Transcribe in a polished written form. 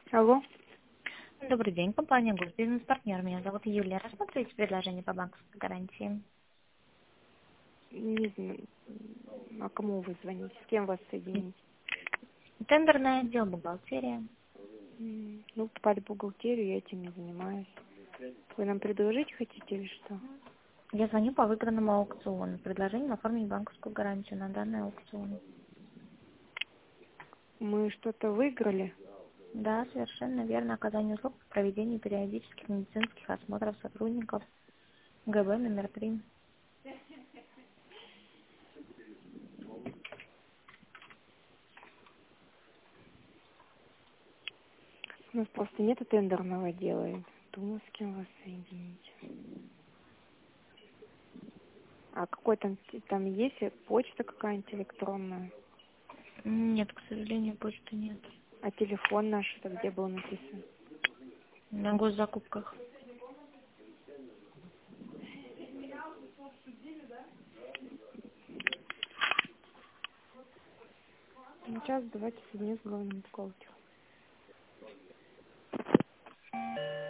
Алло. Добрый день, компания «Госбизнес-партнер». Меня зовут Юлия. Рассмотрите предложение по банковской гарантии. Не знаю, а кому вы звоните? С кем вас соединить? Тендерный отдел, бухгалтерия. Ну, попали в бухгалтерию, я этим не занимаюсь. Вы нам предложить хотите или что? Я звоню по выигранному аукциону. Предложение оформить банковскую гарантию на данный аукцион. Мы что-то выиграли? Да, совершенно верно. Оказание услуг по проведению периодических медицинских осмотров сотрудников ГБ номер 3. У нас просто нету тендерного дела. Я думаю, с кем вас соединить. А какой там есть почта какая-нибудь электронная? Нет, к сожалению, почты нет. А телефон наш-то где был написан? На госзакупках. Ну, сейчас давайте соединю с главным бухгалтером.